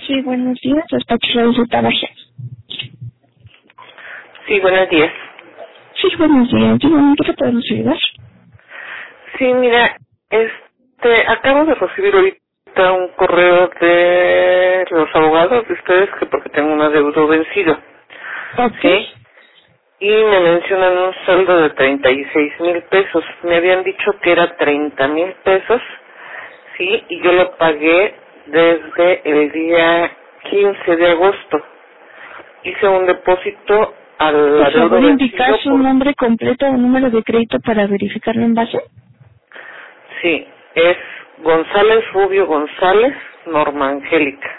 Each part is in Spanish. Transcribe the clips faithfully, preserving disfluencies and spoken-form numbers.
Sí, buenos días, despacho de Tabaje. Sí, buenos días. Sí, buenos días, dígame, ¿qué te podemos ayudar? Sí, mira, este, acabo de recibir ahorita un correo de los abogados de ustedes que porque tengo un adeudo vencido, Ok. ¿sí? Y me mencionan un saldo de treinta y seis mil pesos. Me habían dicho que era treinta mil pesos, ¿sí? Y yo lo pagué desde el día quince de agosto. Hice un depósito al Por adeudo favor, indicar vencido su por... nombre completo o número de crédito para verificarlo en base. Sí, es González Rubio González, Norma Angélica.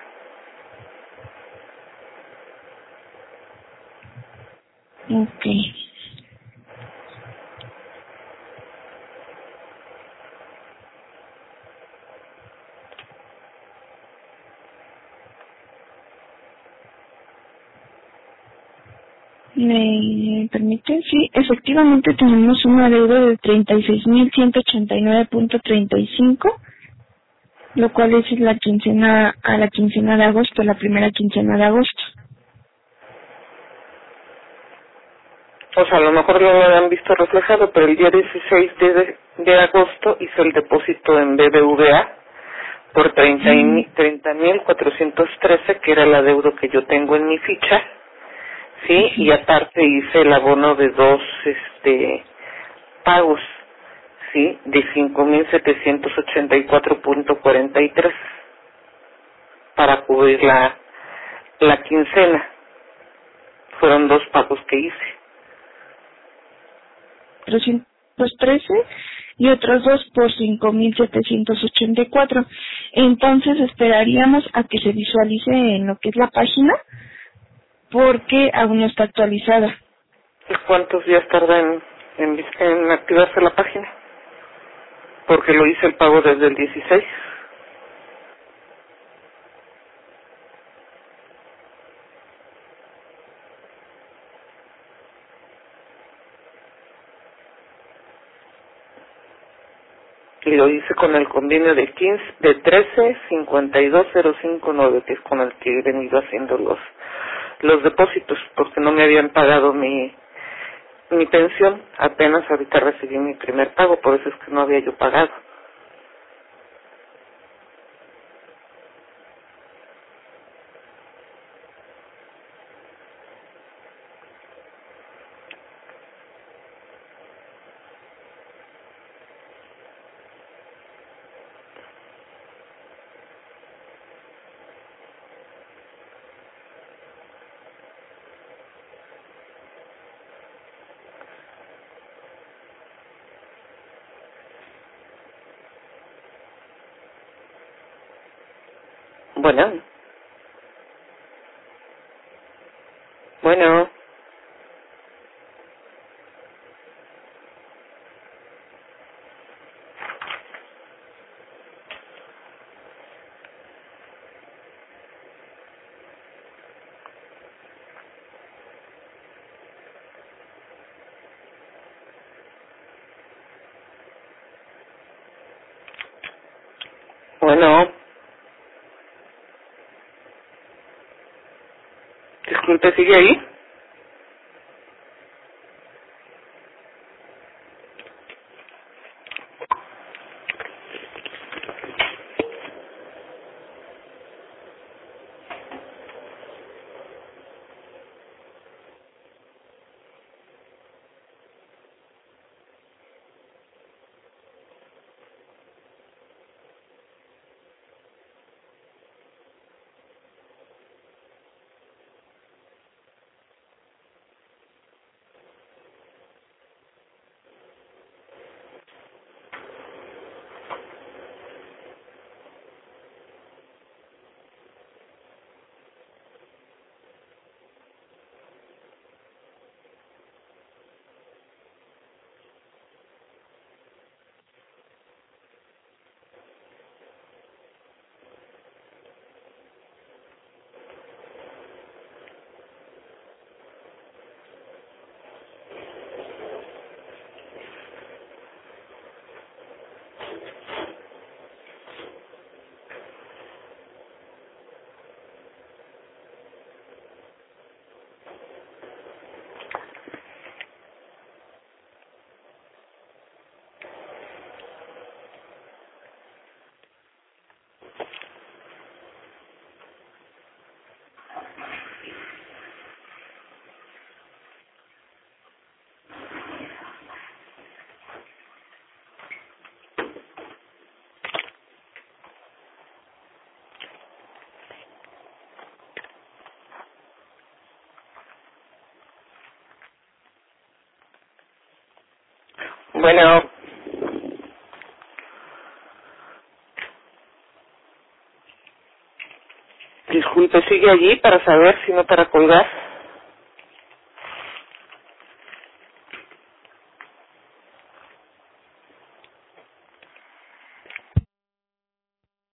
Ok. ¿Me permite? Sí, efectivamente tenemos una deuda de treinta y seis mil ciento ochenta y nueve punto treinta y cinco, lo cual es la quincena a la quincena de agosto, la primera quincena de agosto. O sea, a lo mejor no lo habían visto reflejado, pero el día dieciséis de, de agosto hice el depósito en B B V A por Mm, treinta mil cuatrocientos trece, que era el adeudo que yo tengo en mi ficha, ¿sí? Y aparte hice el abono de dos este pagos, ¿sí? De cinco mil setecientos ochenta y cuatro punto cuarenta y tres para cubrir la, la quincena. Fueron dos pagos que hice. trescientos trece y otros dos por cinco mil setecientos ochenta y cuatro. Entonces esperaríamos a que se visualice en lo que es la página porque aún no está actualizada. ¿Y cuántos días tarda en, en, vis- en activarse la página? Porque lo hice el pago desde el dieciséis. Y lo hice con el convenio de quince, de trece cincuenta y dos cero cinco nueve, que es con el que he venido haciendo los los depósitos, porque no me habían pagado mi mi pensión. Apenas ahorita recibí mi primer pago, por eso es que no había yo pagado. Bueno, bueno, bueno. Disculpe, ¿sigue ahí? Bueno. Disculpe, ¿sigue allí para saber si no para colgar?